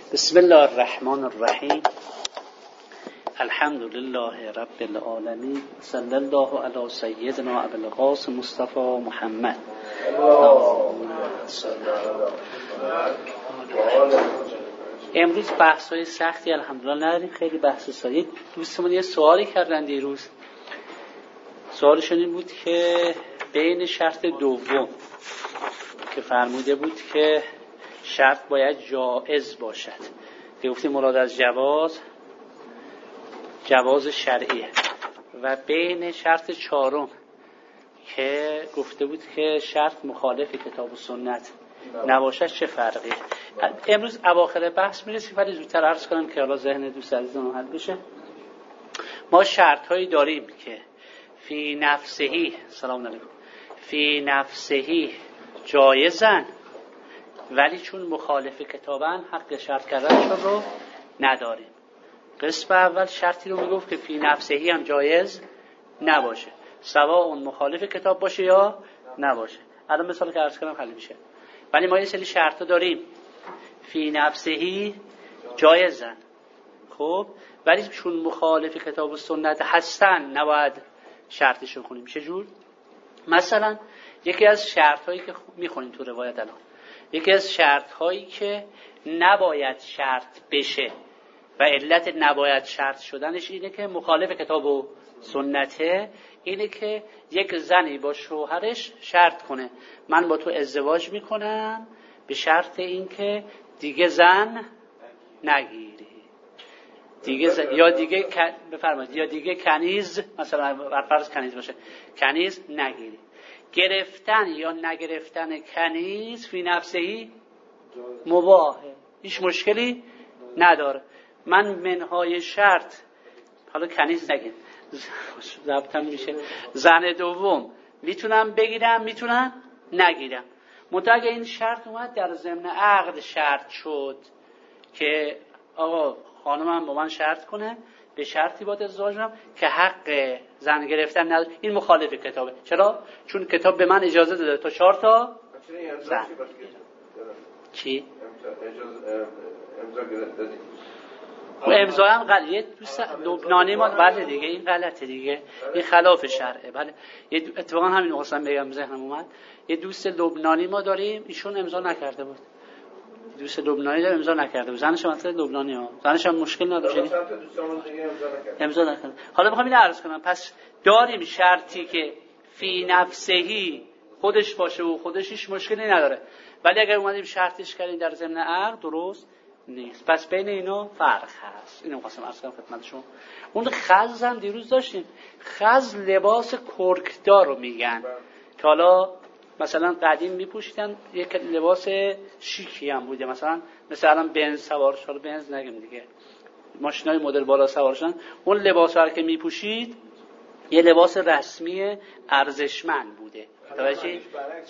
بسم الله الرحمن الرحیم. الحمد لله رب العالمین. صلی الله علی سیدنا ابی القاسم مصطفی محمد. امروز بحث‌های سختی الحمدلله نداریم، خیلی بحث ساده. دوستمون یه سوالی کردن دیروز. سوالشون این بود که بین شرط دوم که فرموده بود که شرط باید جائز باشد، که گفتیم مراد از جواز شرعیه، و بین شرط چهارم که گفته بود که شرط مخالف کتاب و سنت نباشد چه فرقی. امروز اواخر بحث میرسیم، ولی زودتر عرض کنم که حالا ذهن دوست عزیزان حل بشه. ما شرط هایی داریم که فی نفسهی فی نفسهی جایزن، ولی چون مخالف کتابن حق شرط کردنشون رو نداریم. قسم اول شرطی رو میگفت که فی نفسهی هم جایز نباشه، سواء اون مخالف کتاب باشه یا نباشه. الان مثال که عرض کردم خیلی میشه. ولی ما یه سری شرط داریم فی نفسهی جایزن، خب ولی چون مخالف کتاب و سنت هستن نباید شرطشون کنیم. چجور؟ مثلا یکی از شرط هایی که میخونیم تو روایت الان، یکی از شرط هایی که نباید شرط بشه و علت نباید شرط شدنش اینه که مخالف کتاب و سنته، اینه که یک زنی با شوهرش شرط کنه من با تو ازدواج میکنم به شرط اینکه دیگه زن نگیری، یا دیگه بفرمایید، یا دیگه کنیز، مثلا بر فرض کنیز باشه، کنیز نگیری. گرفتن یا نگرفتن کنیز فی نفسهی مباحه، هیچ مشکلی نداره. من منهای شرط، حالا کنیز نگیر، ضبطم میشه، زن دوم میتونم بگیرم میتونم نگیرم. منتها اگه این شرط اومد در ضمن عقد شرط شد که آقا خانمم با من شرط کنه به شرطی باید ازدواج کنم که حق زن گرفتن نداره، این مخالف کتابه. چرا؟ چون کتاب به من اجازه داده تا 4 تا زن. چی؟ امضا هم غلطه. دوست لبنانی ما بله دیگه، این غلطه دیگه، این خلاف شرعه. بله اتفاقا همین واسم بگم ذهنم اومد. یه دوست لبنانی ما داریم، ایشون امضا نکرده بود. دوست لبنانی داره امضا نکرده بود. زنش هم اصلا لبنانی ها، زنش هم مشکل نداشت امضا نکرده. حالا میخوام اینو عرض کنم. پس داریم شرطی که فی نفسهی خودش باشه و خودش هیچ مشکلی نداره، ولی اگر اومدیم شرطش کردیم در ضمن عقد درست نیست. پس بین اینا فرق هست. اینو خواستم عرض کنم خدمت شما. اون خز هم دیروز داشتیم. خز لباس کرکدار رو میگن که حالا مثلا قدیم میپوشیدن، یک لباس شیکی هم بوده، مثلا بنز سوار شد، بنز نگیم دیگه، ماشینای مدل بالا سوار شدن، اون لباس رو که میپوشید یه لباس رسمی ارزشمند بوده. توجه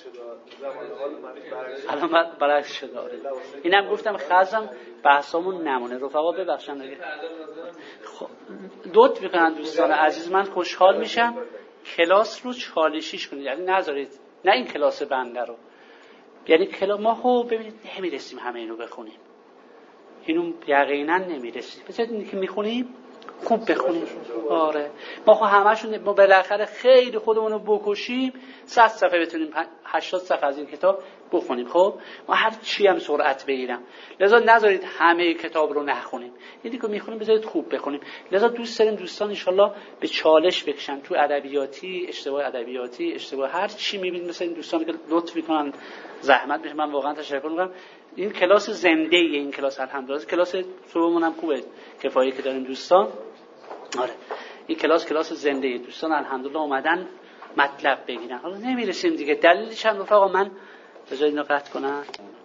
الان برعکس شده. اینم گفتم خزم بحثمون نمونه. رفقا ببخشن دیگه. خب دوت میکنن دوستان عزیز، من خوشحال میشم کلاس رو چالشیش کنید، یعنی نذارید نه این کلاس بنده رو، یعنی کلاس ما ببینید نمیرسیم همه اینو بخونیم، اینو یقینا نمیرسیم. بذارید اینی که میخونیم خوب بخونیم. آره ما همشون بالاخره خیلی خودمون رو بکشیم 100 صفحه بتونیم 80 صفحه از این کتاب بخونیم. خب ما هر چی هم سرعت بگیرم، لذا نذارید همه کتاب رو نخونیم، اینی که میخونیم بذارید خوب بخونیم. لذا دوست داریم دوستان ان شاءالله به چالش بکشن تو ادبیاتی، اشتباه هر چی میبینید، مثلا این دوستان که لطف میکنن زحمت بشه، من واقعا تشکر میکنم. این کلاس زنده ایه، این کلاس الحمدلله کلاس صبحمون هم خوبه، کفایه که داریم دوستان. آره این کلاس زنده ایه، دوستان الحمدلله اومدن مطلب بگیرن. حالا نمیرسیم دیگه، دلیلش هم رفقا من بذارید اینو قطع کنم.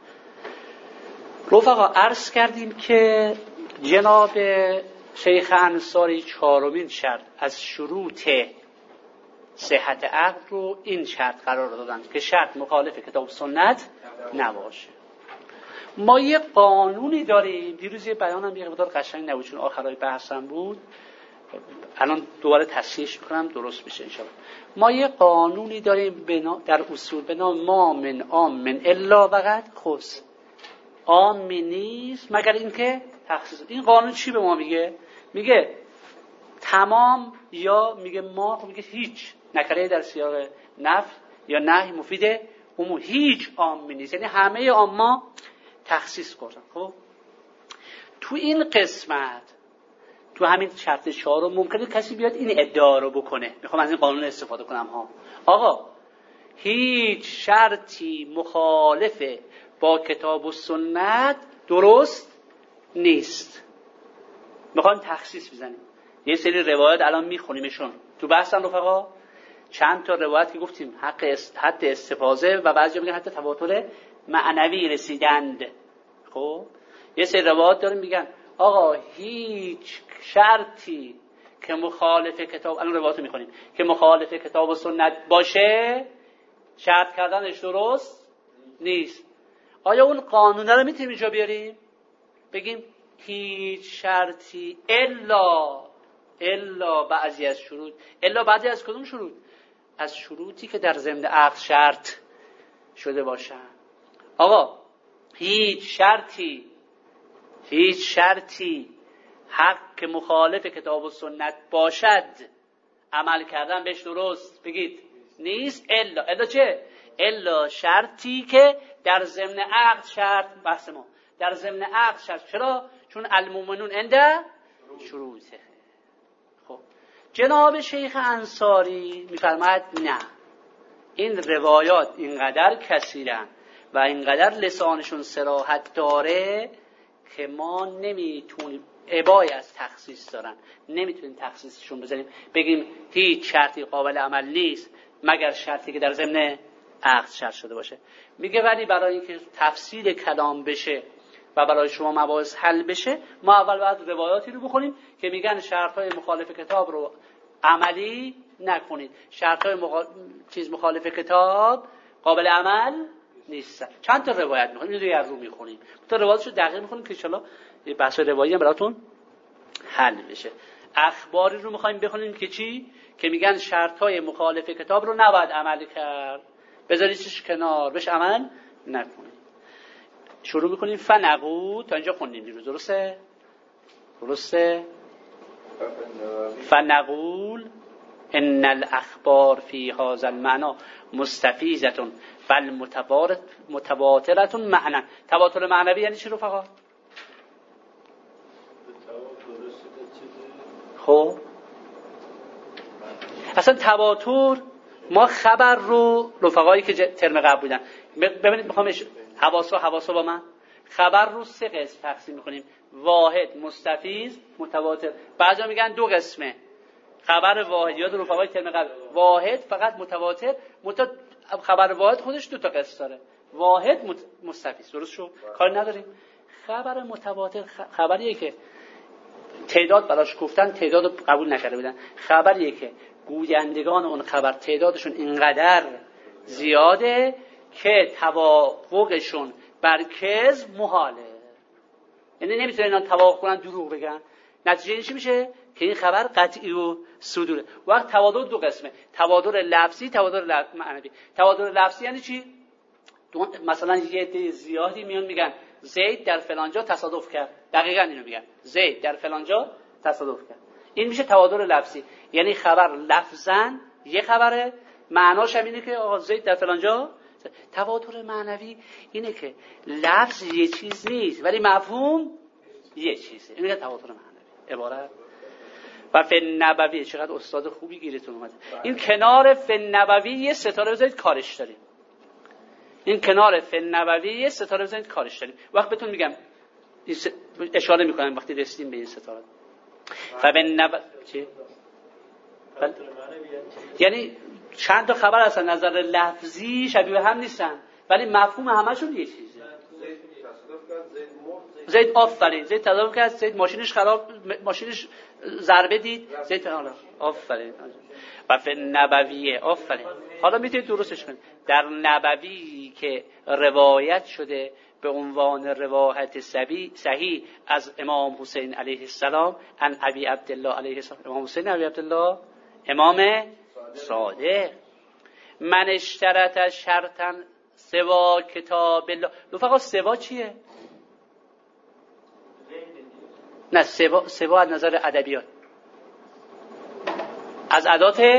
رفقا عرض کردیم که جناب شیخ انصاری 4مین شرط از شروط صحت عقد رو این شرط قرار دادن که شرط مخالف کتاب و سنت نباشه. ما یه قانونی داریم، دیروز یه بیانم یه مقدار قشنگ نبود چون آخرای بحثم بود، الان دوباره تصحیحش میکنم درست میشه انشاءالله. ما یه قانونی داریم در اصول به نام ما من عام من الا وقد خص. عامی نیست مگر اینکه تخصیص. این قانون چی به ما میگه؟ میگه تمام یا میگه ما، میگه هیچ. نکره در سیاق نفی یا نهی مفید عموم. هیچ عامی نیست، یعنی همه عاما تخصیص کردن. خب تو این قسمت، تو همین شرط 4 ممکنه کسی بیاد این ادعا رو بکنه، میخوام از این قانون استفاده کنم ها، آقا هیچ شرطی مخالف با کتاب و سنت درست نیست. میخوام تخصیص بزنیم. یه سری روایت الان میخونیمشون تو بحثن رفقا، چند تا روایت که گفتیم حد استفاضه و بعضی میگن حتی تواتر معنوی رسیدند. خب یه سری روایت داریم میگن آقا هیچ شرطی که مخالف کتاب، الان روایت رو میخونیم، که مخالف کتاب و سنت باشه شرط کردنش درست نیست. آیا اون قانونه رو میتونیم اینجا بیاریم بگیم هیچ شرطی الا بعضی از شروط، الا بعضی از کدوم شروط؟ از شروطی که در ضمن عقد شرط شده باشن. آقا هیچ شرطی حق که مخالف کتاب و سنت باشد عمل کردن بهش درست بگید نیست، الا چه؟ الا شرطی که در ضمن عقد شرط، بحث ما در ضمن عقد شرط. چرا؟ چون المؤمنون عند شروطه. خب جناب شیخ انصاری میفرماید نه، این روایات اینقدر کثیرن و اینقدر لسانشون صراحت داره که ما نمیتونیم، ابای از تخصیص دارن، نمیتونیم تخصیصشون بزنیم بگیم هیچ شرطی قابل عمل نیست مگر شرطی که در ضمن عقد شرط شده باشه. میگه ولی برای اینکه تفصیل کلام بشه و برای شما مباحث حل بشه، ما اول باید روایاتی رو بخونیم که میگن شرطهای مخالف کتاب رو عملی نکنید، شرطهای مخالف کتاب قابل عمل نیستن. چند تا روایت میخونیم، این رو میخونیم، تا روایتشو دقیق میخونیم که ان شاء الله بحث روایی هم براتون حل بشه. اخباری رو میخوایم بخونیم که چی؟ که میگن شرطهای مخالف کتاب رو نباید عمل کرد، بذاریدش کنار، بهش عمل نکنید. شروع میکنیم فنقول، تا اینجا خوندیم دیروز، درسته؟ فنقول ان الاخبار فی هذا المعنى مستفیضه بل متواتره معنا. تواتر معنوی یعنی چی رفقا؟ خب اصلا تواتر، ما خبر رو رفقایی که ترم قبل بودن ببینید، میخوام حواسا با من، خبر رو 3 قسم تقسیم میکنیم: واحد، مستفیض، متواتر. بعضیا میگن 2 قسمه خبر واحد، یاد رفقای ترم قبل، واحد فقط، متواتر خبر واحد خودش 2 تا قسم داره، واحد مستفیض. درست شد؟ کاری نداریم. خبر متواتر خبریه که تعداد براش گفتن، تعداد رو قبول نکرده بودن. خبریه که گویندگان اون خبر تعدادشون اینقدر زیاده که توافقشون بر کذب محاله، یعنی نمیتونن اینا توافق کنن دروغ بگن. نتیجه چی میشه؟ که این خبر قطعی و صدوره. وقت تواتر 2 قسمه: تواتر لفظی، تواتر معنوی. تواتر لفظی یعنی چی؟ مثلا یه عده زیادی میان میگن زید در فلان جا تصادف کرد، دقیقاً اینو میگن، زید در فلان جا تصادف کرد. این میشه تواتر لفظی، یعنی خبر لفظاً یه خبره، معناش هم اینه که آقا زید در فلان جا. تواتر معنوی اینه که لفظ یه چیز نیست ولی مفهوم یه چیزه، اینه تواتر معنوی. عبارت و فن نبوی، چقدر استاد خوبی گیرتون اومده. این کنار فن نبوی یه ستاره بذارید کارش داریم، این کنار فن نبوی یه ستاره بزنید کارش داریم. وقت بهتون میگم اشاره میکنم وقتی رسیدیم به این ستاره. فبن چی؟ یعنی چند تا خبر هستن نظر لفظی شبیه هم نیستن ولی مفهوم همشون یه چیزه. زید آفرین، زید تصادف کرد، زید ماشینش خراب، ماشینش ضربه دید، زید آفرین. و فی نبویه، آفرین. حالا میتونید درستش کنید. در نبوی که روایت شده به عنوان روایت صحیح از امام حسین علیه السلام عن ابی عبدالله علیه السلام، امام حسین ابی عبدالله امام صادق، من اشترط شرطا سوا کتاب الله. فقط سوا چیه؟ نه، سوا از نظر ادبیات از ادات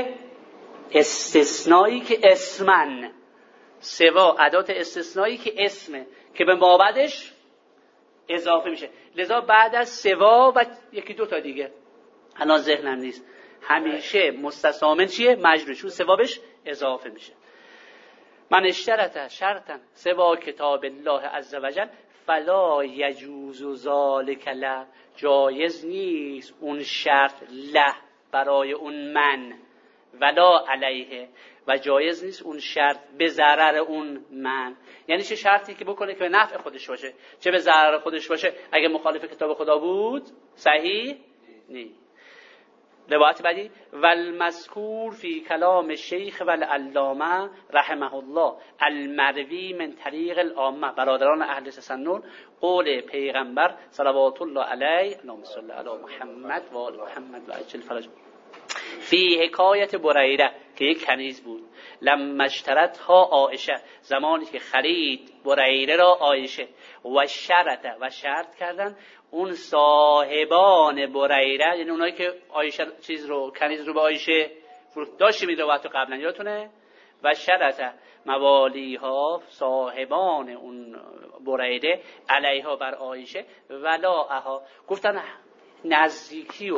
استثنایی که اسمن، سوا ادات استثنایی که اسمه که به مابعدش اضافه میشه. لذا بعد از سوا و یکی دو تا دیگه الان ذهنم نیست، همیشه مستثنی چیه؟ مجرور، چون سوا بهش اضافه میشه. من اشترط شرطا سوا کتاب الله عز وجل فلا یجوز ذلک له، جایز نیست اون شرط له برای اون من، ولا علیه، و جایز نیست اون شرط به ضرر اون من. یعنی چه شرطی که بکنه که به نفع خودش باشه چه به ضرر خودش باشه، اگه مخالف کتاب خدا بود صحیح نیست. روایت بعدی والمذکور فی کلام شیخ والعلامه رحمه الله المروی من طریق العامه، برادران اهل تسنن، قول پیغمبر صلوات الله علیه اللهم صل علی محمد و آل محمد و عجل فرج فی حکایت بریره که یک کنیز بود، لما اشترتها عایشه، زمانی که خرید بریره را عایشه، و شرط کردن اون صاحبان بریره، یعنی اونایی که عایشه کنیز رو به عایشه فروخت، داشتیم این روایت قبلا یادتونه، و شرط موالیها، صاحبان اون بریره، علیها بر عایشه، ولاها، گفتن نزدیکی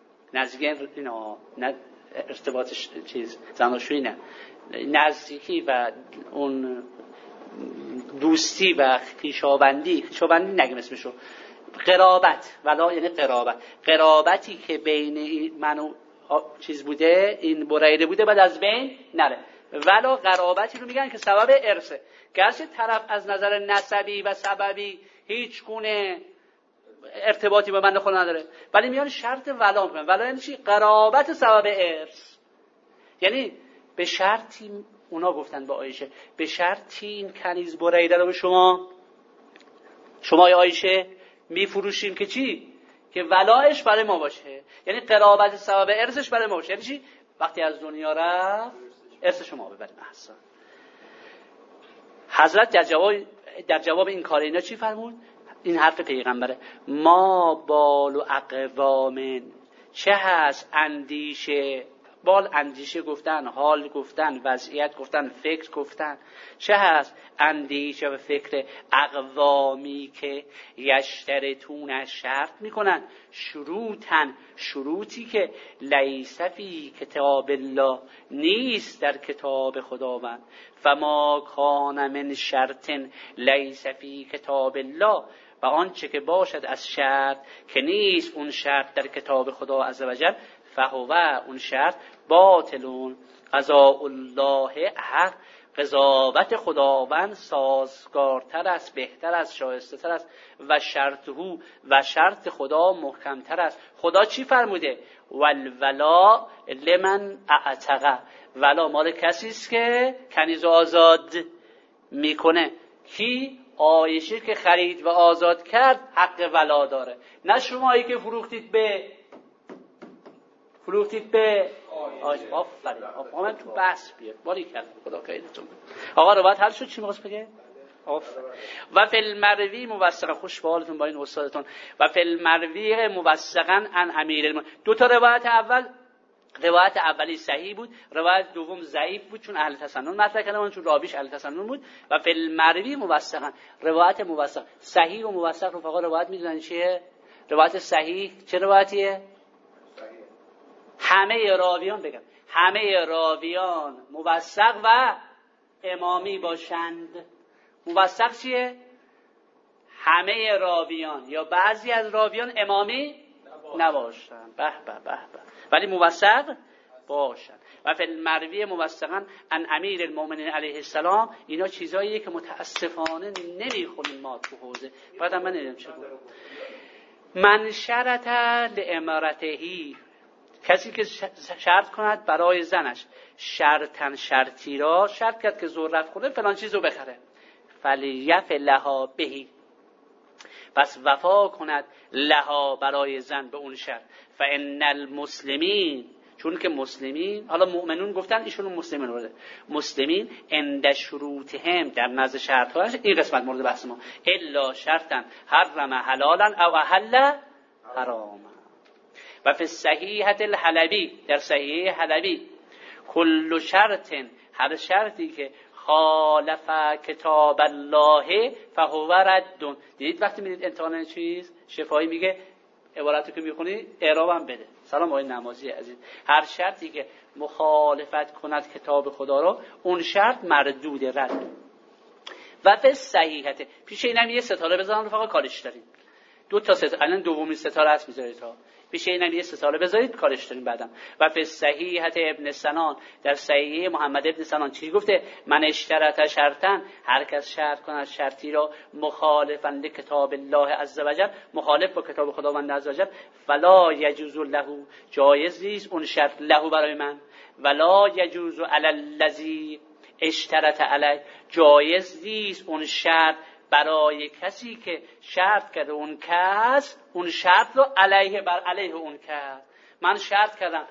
اینا نه ارتباطش زناشویی، نه نزدیکی و اون دوستی و خویشاوندی نگیم اسمشو، قرابت، ولا یعنی قرابتی که بین من و بوده، این بریده بوده، بعد از بین نره، ولا قرابتی رو میگن که سبب ارثه، گرچه طرف از نظر نسبی و سببی هیچ گونه ارتباطی با من خود نداره، ولی میان شرط ولا میکنن. ولا یعنی چی؟ قرابت سبب ارث، یعنی به شرطی اونا گفتن با عایشه، به شرطی این کنیز بریده رو به شما عایشه میفروشیم که چی؟ که ولایش برای ما باشه، یعنی قرابت سبب ارثش برای ما باشه. یعنی چی؟ وقتی از دنیا رفت ارث شما ببریم. احسن. حضرت در جواب این کار اینا چی فرمود؟ این حرف پیغمبره، ما بال و اقوامن، چه هست اندیشه، بال اندیشه گفتن، حال گفتن، وضعیت گفتن، فکر گفتن، چه هست اندیشه و فکر اقوامی که یشترطون شرط میکنن، شروطی که لیس فی کتاب الله، نیست در کتاب خداوند، فما کان من شرط لیس فی کتاب الله، و آنچه که باشد از شرط که نیست اون شرط در کتاب خدا عزوجل، فهو اون شرط باطلون، قضاء الله حق، قضاوت خداوند سازگارتر است، بهتر است، شایسته تر است، و شرط خدا محکمتر است. خدا چی فرموده؟ والولا لمن اعتق، ولا مال کسی است که کنیز آزاد میکنه. کی؟ عایشه که خرید و آزاد کرد حق ولا داره، نه شمایی که فروختید به آفرین. من تو بحث بیاد باری کرد خدا کایدتون. آقا روایت حل شد؟ چی می‌خواست بگه؟ و فی المروی موثقا، خوش به حالتون با این استادتون. و فی المروی موثقا عن امیر دو تا روایت اولی صحیح بود، روایت دوم ضعیف بود چون اهل تسنن مطرح کردن، چون راویش اهل تسنن بود. و فی المروی موثقا، روایت موثق، صحیح و موثق رفقا روایت میدونن چیه؟ روایت صحیح چه روایتیه؟ همه راویان موثق و امامی باشند. موثق چیه؟ همه راویان یا بعضی از راویان امامی نباشند، به ولی موثق باشند. و فی المروی موثقا عن امیر المؤمنین علیه السلام، اینا چیزاییه که متاسفانه نمیخونیم ما تو حوزه. بعدم من نمیدونم چه بود. من شرط لامرتهی، کسی که شرط کند برای زنش، شرطی را شرط کرد که ذرت کنه فلان چیزو بخره، فلیف لها بهی، پس وفا کند لها برای زن به اون شرط. فان المسلمین، چون که مسلمین، حالا مؤمنون گفتن ایشون مسلمین رو بده، مسلمین عند شروطهم، در نزد شرط‌هاش، این قسمت مورد بحث ما، الا شرطا حرم حلالا او احل حرام. و فی الصحیحة الحلبی، در صحیح حلبی، کل شرط، هر شرطی که خالف کتاب الله فهو رد. دیدید وقتی میدید امتحان چیز شفاهی میگه عبارتی که میخونی اعرابم بده. سلام آقای نمازی عزیز، هر شرطی که مخالفت کند کتاب خدا رو، اون شرط مردود، رد. و فی الصحیحة، پیش اینم یه ستاره بذارم رفقا، کارش داریم. دو تا ستاره، الان دومین ستاره هست میذارید ها، پیش اینم یه ستاره بذارید، کارش داریم بعدم. و فی الصحیحة ابن سنان، در صحیح محمد ابن سنان چی گفته؟ من اشترط شرطا، هر کس شرط کند شرطی را مخالفا لکتاب الله عز وجل، مخالف با کتاب خداوند عز وجل، فلا یجوز له، جایز نیست اون شرط له برای من، ولا یجوز علی الذی اشترط علیه، جایز نیست اون شرط برای کسی که شرط کرده اون کس اون شرط رو علیه بر علیه اون کرد. من شرط کردم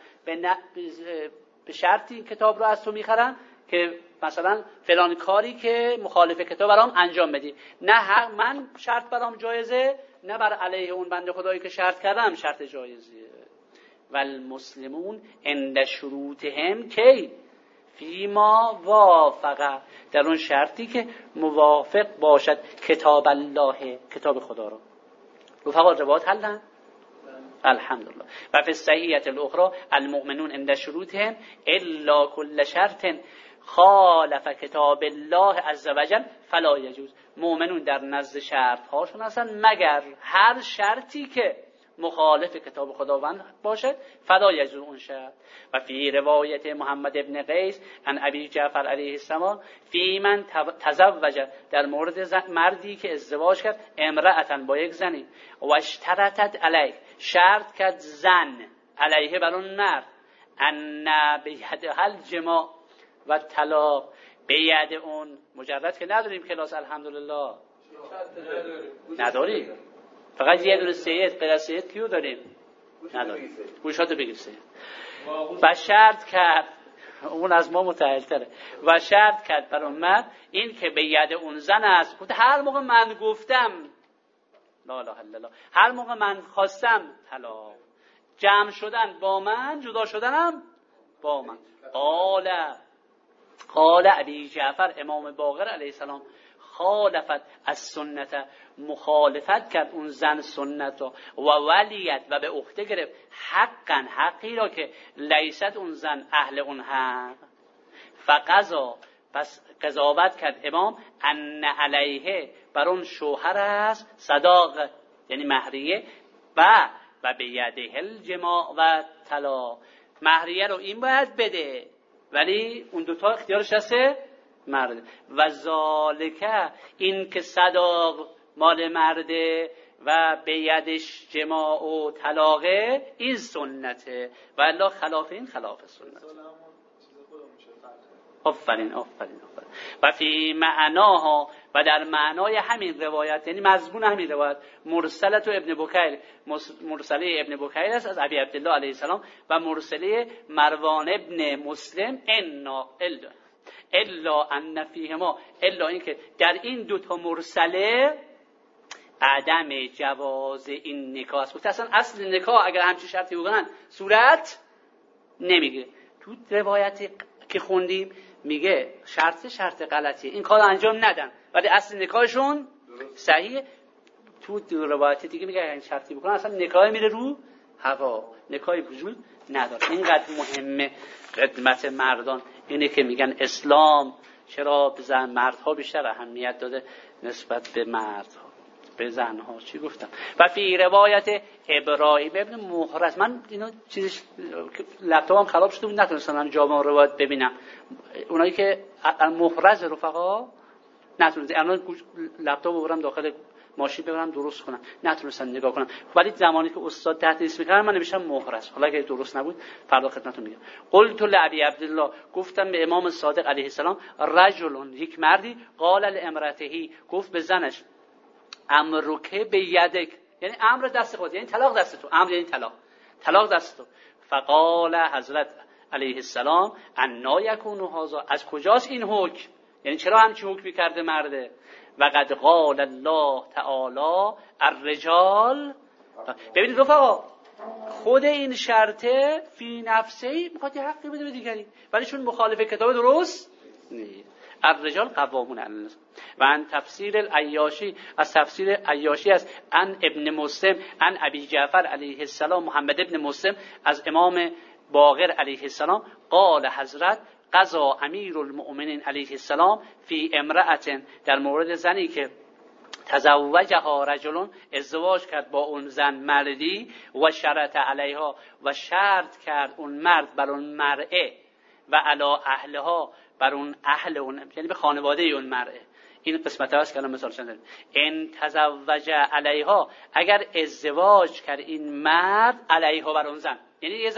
به شرطی این کتاب رو از تو میخرم که مثلا فلان کاری که مخالف کتاب برام انجام بدی، نه من شرط برام جایزه، نه بر علیه اون بنده خدایی که شرط کردم شرط جایزیه. والمسلمون عند شروطهم کی فیما وافقه، در اون شرطی که موافق باشد کتاب الله، کتاب خدا رو. رفقا روایات حلن؟ الحمدلله. و فی الصحیحة الاخرى المؤمنون عند شروطهم الا کل شرط خالف کتاب الله عز وجل فلا یجوز، مؤمنون در نزد شرط هاشون هستن مگر هر شرطی که مخالف کتاب خداوند باشد فلا یجوز اون شرط. و فی روایت محمد ابن قیس عن ابی جعفر علیه السلام فی من تزوج، در مورد مردی که ازدواج کرد امرأة با یک زنی، و اشترطت علیه، شرط کرد زن علیه بر اون مرد، ان بیدها الجماع و طلاق، بید اون مجرد که نداریم کلاس الحمدلله، نداریم، فقط یه دونه سید غیر از سید کیو داریم؟ نداریم. گوشاتو بگیر سید. و شرط کرد، اون از ما متأهل‌تره، و شرط کرد بر اون مرد این که به ید اون زن است. گفت هر موقع من گفتم لا اله الا الله، هر موقع من خواستم طلاق، جمع شدن با من، جدا شدنم با من. قال ابی جعفر، امام باقر علیه السلام، خالفت از سنت، مخالفت کرد اون زن سنت را، و ولیت، و به عهده گرفت حقا، حقی را که لیست اون زن اهل اون حق. فقضا، پس قضاوت کرد امام، ان علیه، بر اون شوهر است صداق، یعنی مهریه، و به یده الجماع و طلاق، مهریه رو این باید بده ولی اون دوتا اختیارش هسته مرد. و ذالکه، این که صداق مال مرده و به یدش جماع و طلاقه، این سنته، و الا خلاف این خلاف سنت. آفرین. و فی معناها، و در معنای همین روایت، یعنی مضمون همین روایت، مرسله تو ابن بکیر، مرسله ابن بکیر است از ابی عبدالله علیه السلام، و مرسله مروان ابن مسلم، الا ان فیهما، الا این که در این دوتا مرسله عدم جواز این نکاح است. اصلا اصل نکاح اگر همچین شرطی بکنن صورت نمیگیره. تو روایت که خوندیم میگه شرط غلطیه، این کار انجام ندن، ولی اصل نکاحشون صحیحه. تو روایت دیگه میگه این شرطی بکنن اصلا نکاح میره رو هوا، نکاحی وجود نداره. اینقدر مهمه خدمت مردان، اینه که میگن اسلام چرا به زن مردها بیشتر اهمیت داده نسبت به مردها، به زنها. چی گفتم؟ و فی روایت ابراهیم ابن محرز، من اینو چیزش لپتاپم خراب شده بود نتونستم جامع روایت ببینم، اونایی که محرز رفقا نتونستم الان لپتاپ ببرم داخل ماشین ببرم درست کنم، نتونستم نگاه کنم، ولی زمانی که استاد تدریس می‌کردن من نوشتم محرز، حالا اگه درست نبود فردا خدمتتون میگم. قلت لابی عبدالله، گفتم به امام صادق علیه السلام، رجل، یک مردی، قال لامرأته، گفت به زنش، امرک به یدک، یعنی امر دست خود، یعنی طلاق دست تو، امر یعنی طلاق دست تو. فقال حضرت علیه السلام، انا یکون هذا، از کجاست این حکم، یعنی چرا همچین حکمی کرده مرده؟ و قد قال الله تعالی الرجال ببینید رفقا، خود این شرطه فی نفسه میخواد یه حقی بده به دیگری، ولی چون مخالف کتاب درست نیست. الرجال قوامون علی النساء. و ان تفسیر العیاشی، از تفسیر عیاشی است، ان ابن مسلم ان ابی جعفر علیه السلام محمد ابن مسلم از امام باقر علیه السلام قال حضرت قضا امیر المؤمنین علیه السلام فی امرأة، در مورد زنی که تزوجها رجلون، ازدواج کرد با اون زن مردی، و شرط علیها، و شرط کرد اون مرد بر اون مرأه، و علی اهلها، بر اون اهل اون، یعنی به خانواده اون مرأه. این قسمت هاست که الان مثال چند داریم. ان تزوج علیها، اگر ازدواج کرد این مرد علیها بر اون زن، یعنی یه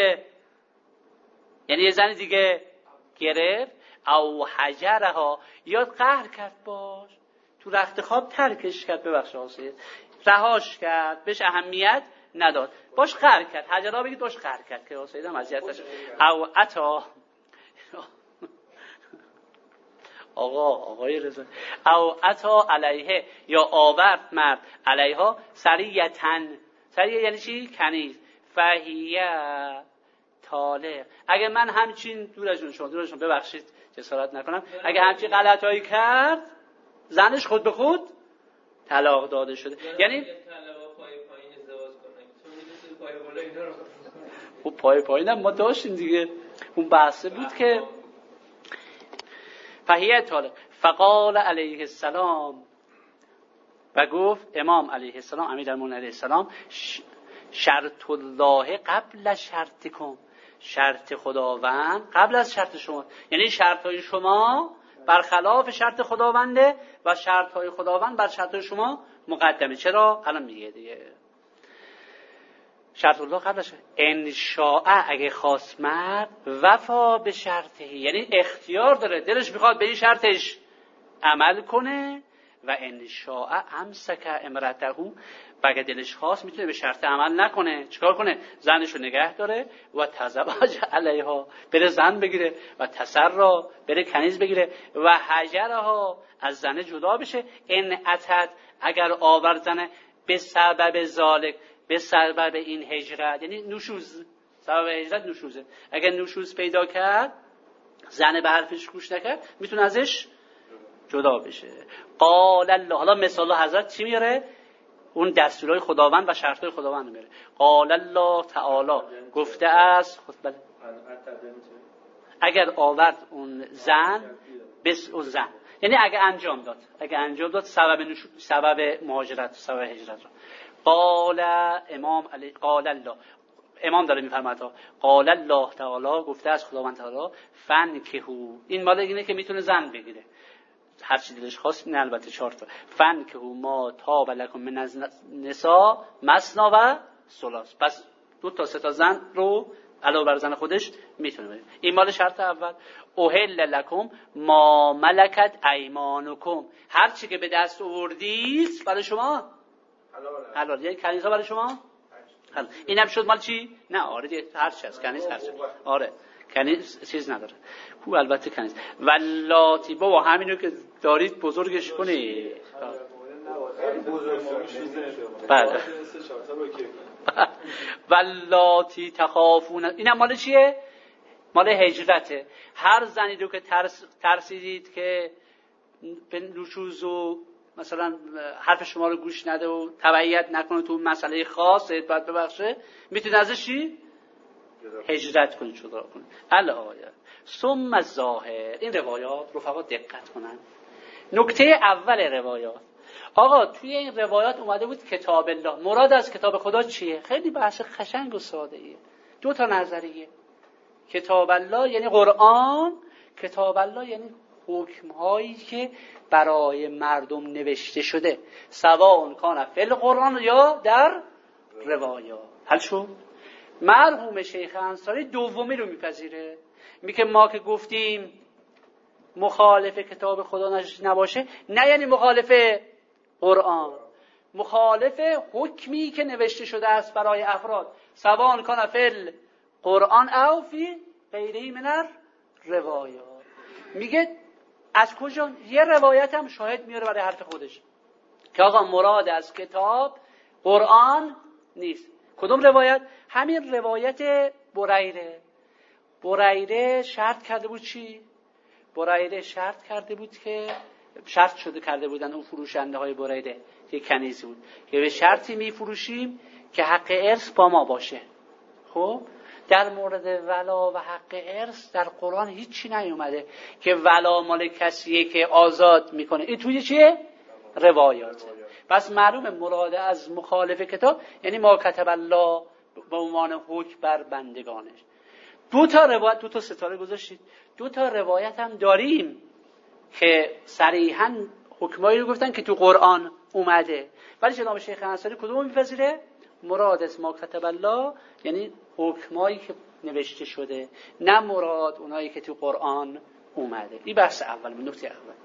زن دیگه گرفت، او حجرها، یا قهر کرد باش، تو رخت خواب ترکش کرد، ببخشید واسه رهاش کرد، بهش اهمیت نداد، باش قهر کرد. حجرها بگید باش قهر کرد که واسه اینا اذیت نشه. او عطا آقای رضا، او عطا علیه، یا آورد مرد علیها سریعتن، سریع یعنی چی؟ کنیز، فهیه طالق. اگه من همچین دورشون ببخشید جسارت نکنم، اگه همچین غلطایی کرد زنش خود به خود طلاق داده شده. یعنی خب پای پایینم ما داشتیم دیگه، اون بحثه بود که فهیه طالق. فقال علیه السلام، و گفت امام علیه السلام، امیرالمومنین علیه السلام، شرط الله قبل شرطکم، شرط خداوند قبل از شرط شما، یعنی شرطهای شما برخلاف شرط خداونده و شرطهای خداوند بر شرطهای شما مقدمه. چرا؟ الان میگه دیگه. شرط الله قبلش، ان شاء، اگه خواست مرد، وفا به شرطه، یعنی اختیار داره، دلش میخواد به این شرطش عمل کنه، و ان شاء امسک امرته، و اگه دلش خواست میتونه به شرط عمل نکنه، چیکار کنه؟ زنشو نگه داره، و تزوج علیها، بره زن بگیره، و تسرا، بره کنیز بگیره، و هجرها، از زن جدا بشه. ان اتت، اگر آورد زنه، به سبب ذالک، به سبب این هجرت، یعنی نشوز، سبب هجرت نشوزه، اگر نشوز پیدا کرد، زن به حرفش گوش نکرد، میتونه ازش جدا بشه. قال الله، حالا مثال حضرت چی میاره؟ اون دستورهای خداوند و شرطهای خداوند میاره. قال الله تعالی، گفته است خطبه، اگر آورد اون زن، بس اون زن، یعنی اگه انجام داد سبب مهاجرت، سبب هجرت رو. قال الله، امام داره میفرماید، قال الله تعالی، گفته است خداوند تعالی، فنکحوا، این مال اینه که میتونه زن بگیره هر چی دلش خواست، نه البته 4 تا، فنکحوا ما طاب لکم من النساء مثنی و ثلاث، پس 2 تا 3 تا زن رو علاوه بر زن خودش میتونه بگیره. این مال شرط اول. احل لکم ما ملکت ایمانکم، هر چی که به دست آوردید برای شما حلال، یعنی کنیزها برای شما حلال. اینم شد مال چی؟ نه آره دیگه، هر چی از کنیز هر چی، آره کنیز چیز نداره، خوب البته کنیز. واللاتی، بابا همینو که دارید بزرگش کنید. بله. واللاتی تخافون، اینم مال چیه؟ مال هجرته. هر زنی رو که ترسیدید که به نشوز و مثلا حرف شما رو گوش نده و تبعیت نکنه تو مسئله خاص، باید ببخشه، میتونید ازش چی؟ هجرت کنید، جدا کنید. الآیه ثم الظاهر، این روایات رفقا دقت کنن. نکته اول روایات، آقا توی این روایات اومده بود کتاب الله، مراد از کتاب خدا چیه؟ خیلی بحث قشنگ و ساده ایه. 2 تا نظریه. کتاب الله یعنی قرآن، کتاب الله یعنی حکم‌هایی که برای مردم نوشته شده، سواء کان فی القرآن یا در روایات. حل شد؟ مرحوم شیخ انصاری دومی رو میپذیره، میگه ما که گفتیم مخالف کتاب خدا نباشه، نه یعنی مخالف قرآن، مخالف حکمی که نوشته شده است برای افراد، سواء کان فی القرآن او فی غیره من الروایات. میگه از کجا؟ یه روایت هم شاهد میاره برای حرف خودش که آقا مراد از کتاب قرآن نیست. کدوم روایت؟ همین روایت بریره شرط کرده بود چی؟ بریره شرط کرده بود که کرده بودن اون فروشنده های بریره که کنیزی بود که به شرطی میفروشیم که حق ارث با ما باشه. خب در مورد ولا و حق ارث در قرآن هیچی نیومده که ولا مال کسیه که آزاد میکنه. این توی چیه؟ روایات. پس معلومه مراد از مخالف کتاب یعنی ما کتب الله به عنوان حکم بر بندگانش. دو تا ستاره گذاشتید. 2 روایت هم داریم که صریحاً حکمایی رو گفتن که تو قرآن اومده، ولی جناب شیخ انصاری کدوم میپذیره؟ مراد از ما کتب الله یعنی حکمایی که نوشته شده، نه مراد اونایی که تو قرآن اومده. این بحث اول، نکته اول.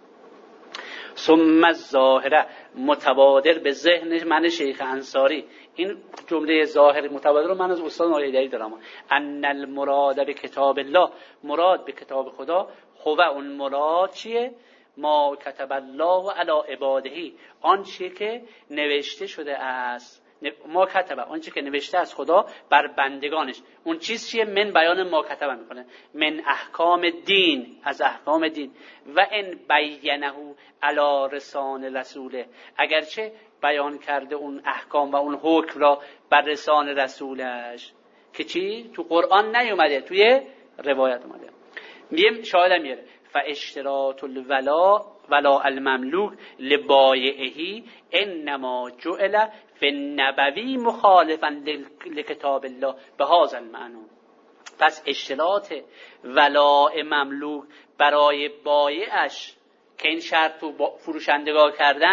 ثم الظاهره متبادر به ذهن من شیخ انصاری، این جمله ظاهر متبادر رو من از استاد آیدری دارم، ان المراد به کتاب الله، مراد به کتاب خدا، خوبه اون مراد چیه؟ ما کتب الله علی عباده، آن چیه که نوشته شده است، ما کتبه آنچه که نوشته از خدا بر بندگانش. اون چیز چیه؟ من بیان ما کتبه میکنه، من احکام دین، از احکام دین. و ان بینه علی رسان رسوله، اگرچه بیان کرده اون احکام و اون حکم را بر رسان رسولش، که چی؟ تو قرآن نیومده، توی روایت اومده. میم شاهدم میاره فاشتراط الولا ولا المملوک لبایعه انما جعل فی النبوی مخالفا لکتاب الله به هذا المعنى. پس اشتراط ولاء مملوک برای بایعش که این شرط رو فروشندگاه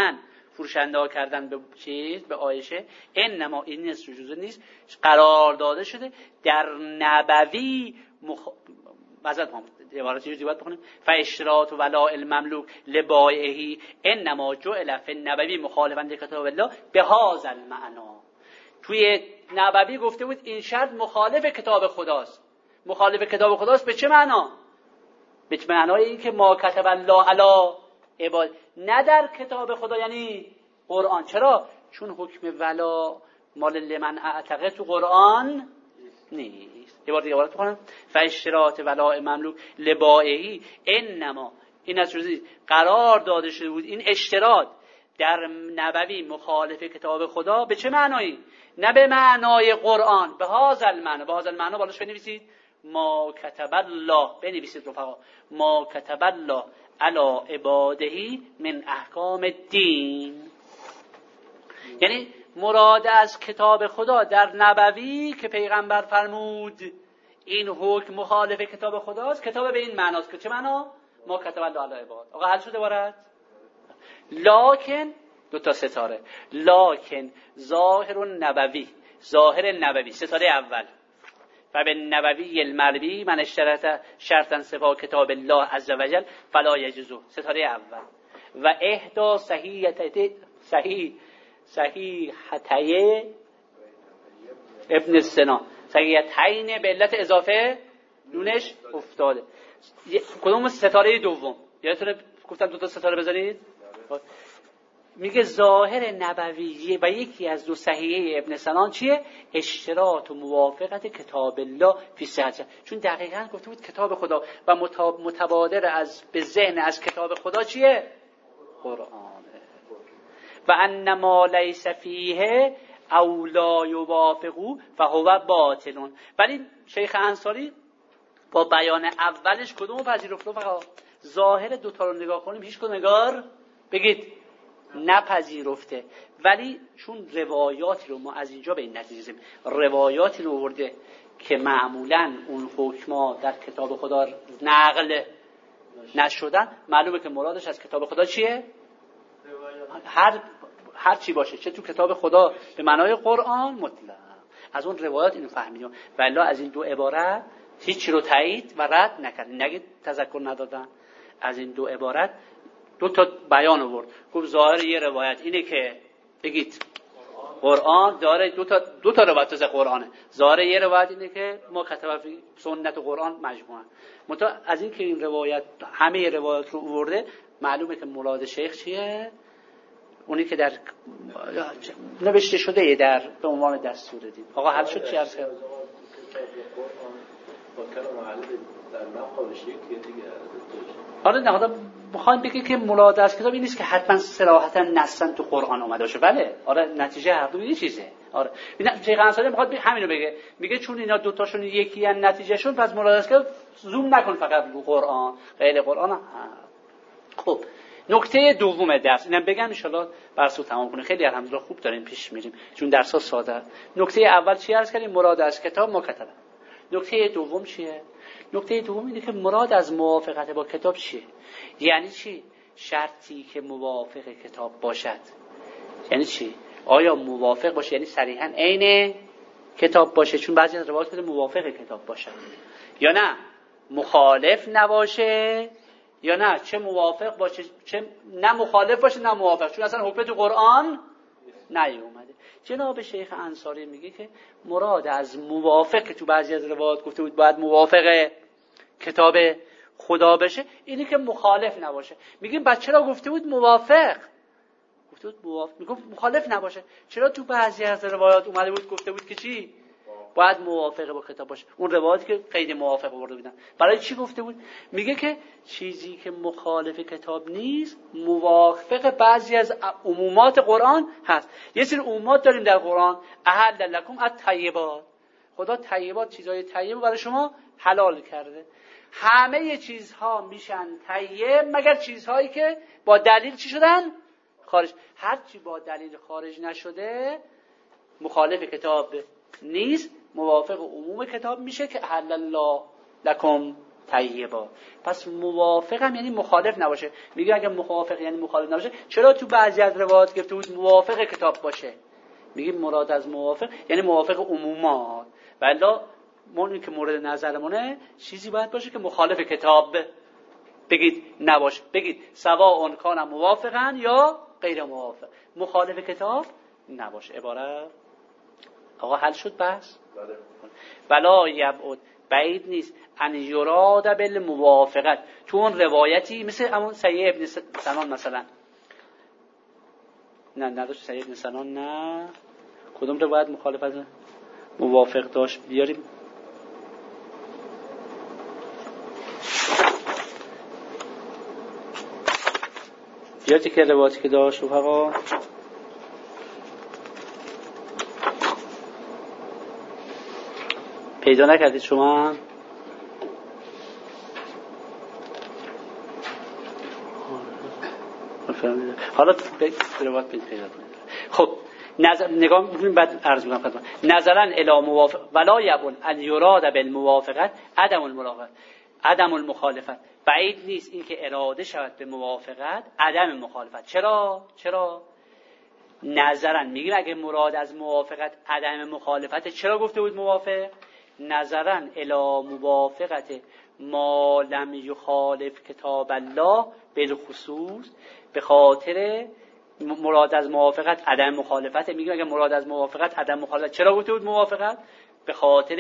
کردن به چیز، به عایشه، انما این نیست، جزء نیست، قرار داده شده در نبوی عبارتی رو بکنیم فاشتراط ولاء المملوک لبایعه انما جعل فی النبوی مخالفا لکتاب الله به هذا المعنى. توی نبوی گفته بود این شرط مخالف کتاب خداست. مخالف کتاب خداست به چه معنا؟ به معنای این که ما کتب الله علی عباد، نه در کتاب خدا یعنی قرآن. چرا؟ چون حکم ولا مال لمن اعتقد تو قرآن نیست. یه بار دیگه عبارت بکنم فاشتراط ولاء مملوک لبایعه انما، این از چیزی قرار داده شده بود این اشتراط در نبوی مخالف کتاب خدا. به چه معنایی؟ نه به معنای قرآن، به هذا المعنى. به هذا المعنى بالاش بنویسید ما کتب الله، بنویسید رفقا ما کتب الله علی عباده من احکام الدین. یعنی مراد از کتاب خدا در نبوی که پیغمبر فرمود این حکم مخالف کتاب خداست، کتاب به این معناست که چه معنا؟ ما کتب الله علی عباد. آقا حل شده بارد؟ لکن 2 ستاره، لکن ظاهر النبوی، ظاهر نبوی، ستاره اول، و به نبوی المروی من اشترط شرطا سوا کتاب الله عز وجل فلا یجوز، ستاره اول. و احدا صحیحتای ابن سنا، صحیحتین به علت اضافه نونش افتاده. کدوم ستاره دوم؟ یادتونه گفتم 2 ستاره بذارید؟ میگه ظاهر نبوی و یکی از 2 صحیحه ابن سنان چیه؟ اشتراط و موافقت کتاب الله فی صحت. چون دقیقاً گفته بود کتاب خدا و متبادر از به ذهن از کتاب خدا چیه؟ قرآن. و انما لیس فیه او لا یوافقو فهو باطل. ولی شیخ انصاری با بیان اولش کدومو پذیرفته؟ فقط ظاهر 2 تا رو نگاه کنیم هیچ کدوم نگار بگید نپذیرفته. ولی چون روایاتی رو ما از اینجا به این نتیجه رسیدیم، روایاتی رو آورده که معمولاً اون حکما در کتاب خدا نقل نشدن، معلومه که مرادش از کتاب خدا چیه؟ هر چی باشه، چه تو کتاب خدا به معنای قرآن مطلق. از اون روایات اینو فهمیدیم. والله از این 2 عبارت هیچی رو تایید و رد نکردن، نگید تذکر ندادن. از این 2 عبارت 2 تا بیان آورد. گفت ظاهر یه روایت اینه که بگید قرآن داره 2 تا روایت از قرآنه. ظاهر یه روایت اینه که ما کتب فی سنت و قرآن مجموعه. متأ از این که این روایت همه روایات رو آورده، معلومه که مراد شیخ چیه؟ اونی که در نوشته شده در به عنوان دستور دین. آقا حل شد چی عرض کرد؟ آره نه حالا میخوایم بگی که مراد از کتاب این نیست که حتما صراحتا نصا تو قرآن اومده باشه. بله آره نتیجه هر دو یه چیزه. آره شیخ انصاری میخواد همینو بگه، میگه چون اینا دو تاشون یکی ان نتیجهشون، پس مراد از کتاب زوم نکن فقط رو قرآن، غیر قرآن هم. خب نکته دوم درس اینم بگم ان شاء الله بحثو تمام کنه. خیلی الحمدلله خوب داریم پیش میریم چون درس‌ها ساده است. نکته اول چی عرض کردیم؟ مراد از کتاب مکتب. نکته دوم چیه؟ نکته دوم اینه که مراد از موافقت با کتاب چیه؟ یعنی چی؟ شرطی که موافق کتاب باشد. یعنی چی؟ آیا موافق باشه یعنی صریحاً عین کتاب باشه، چون بعضی از روایات میگه موافق کتاب باشه، یا نه مخالف نباشه، یا نه چه موافق باشه چه نه مخالف باشه نه موافق، چون اصلا حکم تو قرآن نیومده. جناب شیخ انصاری میگه که مراد از موافق که تو بعضی از روایات گفته بود باید موافق کتاب خدا بشه، اینی که مخالف نباشه. میگیم بعد چرا گفته بود موافق؟ گفته بود موافق، میگم مخالف نباشه. چرا تو بعضی از روایات اومده بود گفته بود که چی؟ باید موافق با کتاب باشه. اون روایاتی که قید موافق برده بودن برای چی گفته بود؟ میگه که چیزی که مخالف کتاب نیست موافق بعضی از عمومات قرآن هست. یه سری عمومات داریم در قرآن، احل لکم الطیبات، خدا طیبات چیزهای طیب برای شما حلال کرده. همه چیزها میشن طیب مگر چیزهایی که با دلیل چی شدن؟ خارج. هر چی با دلیل خارج نشده مخالف کتاب نیست، موافق عموم کتاب میشه که احل الله لکم طیبا. پس موافق هم یعنی مخالف نباشه. میگه اگه موافق یعنی مخالف نباشه، چرا تو بعضی از روایات گفته بود موافق کتاب باشه؟ میگیم مراد از موافق یعنی موافق عمومات، والا اون که مورد نظرمونه چیزی باید باشه که مخالف کتاب بگید نباشه. بگید سواء کان موافقا یا غیر موافق، مخالف کتاب نباشه. عبارت آقا حل شد بس؟ بلا یبعد، بعید نیست ان یراد بالموافقت. تو اون روایتی مثل همون سیه ابن سنان مثلا، نه نداشت سیه ابن سنان، نه کدوم روایت مخالفت موافق داشت بیاریم؟ بیاتی که روایتی که داشت رفقا پیدا نکردید شما؟ حالا روایت پیدا کنید. خب نگاه می‌کنیم بعد عرض می‌کنم خدمت. نظرا الی موافق ولا یبون ان یراد بالموافقت عدم المخالفت. بعید نیست این که اراده شود به موافقت عدم مخالفت. چرا نظرا میگیم اگه مراد از موافقت عدم مخالفت، چرا گفته بود موافق؟ نظرا الی موافقت ما لم یخالف کتاب الله بالخصوص، به خاطر مراد از موافقت عدم مخالفت. میگیم اگه مراد از موافقت عدم مخالفت، چرا گفته بود موافقت؟ به خاطر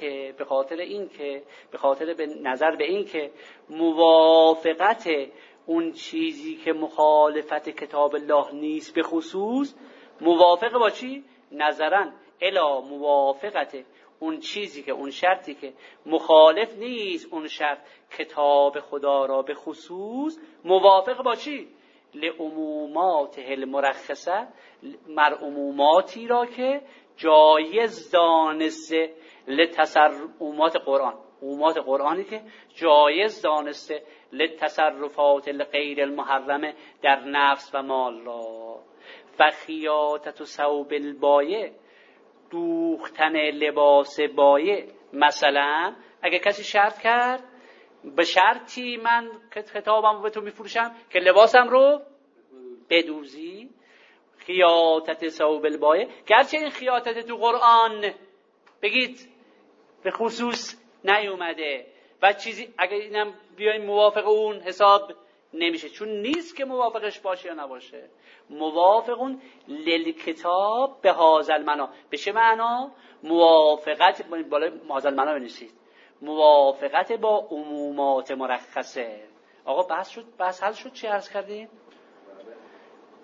به نظر به این که موافقت اون چیزی که مخالفت کتاب الله نیست به خصوص، موافق با چی؟ نظرا الی موافقت اون چیزی که اون شرطی که مخالف نیست اون شرط کتاب خدا را به خصوص، موافق با چی؟ لعمومات المرخصه، مر عموماتی را که جایز دانسته عمومات قرآن، عمومات قرآنی که جایز دانسته لتصرفات غیر المحرمه در نفس و مال را. فخیاطت ثوب البایع، دوختن لباس بایع. مثلا اگه کسی شرط کرد به شرطی من کتابم رو به تو میفروشم که لباسم رو بدوزی، خیاطت ثوب البایع، گرچه این خیاطت تو قرآن بگید به خصوص نیومده و چیزی اگه اینم بیایم موافق اون حساب نمیشه، چون نیست که موافقش باشه یا نباشه. موافق اون للکتاب به هذا المعنی. به چه معنا؟ موافقت بالای هذا المعنی بنویسید، موافقت با عمومات مرخصه. آقا بحث حل شد. چی عرض کردیم؟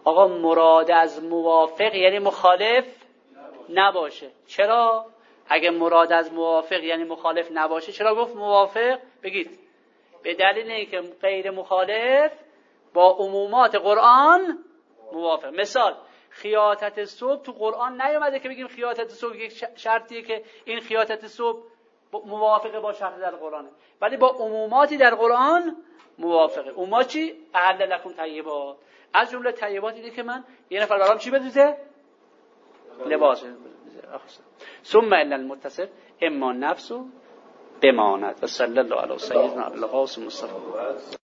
آقا مراد از موافق یعنی مخالف نباشه. چرا؟ اگه مراد از موافق یعنی مخالف نباشه چرا گفت موافق؟ بگید. به دلیل اینکه غیر مخالف با عمومات قرآن موافق. مثال خیاطت صبح تو قرآن نیومده که بگیم خیاطت صبح یک شرطیه که این خیاطت صبح موافقه با شرط در قرآنه، ولی با عموماتی در قرآن موافقه. عمومات چی؟ احل لکم طیبات. از جمله طیبات اینه که من یه نفر برام چی بدوزه؟ لباس بدوزه. ثم ان المتصف اما نفس بماند و صلی الله علی سیدنا القاسم مصطفی.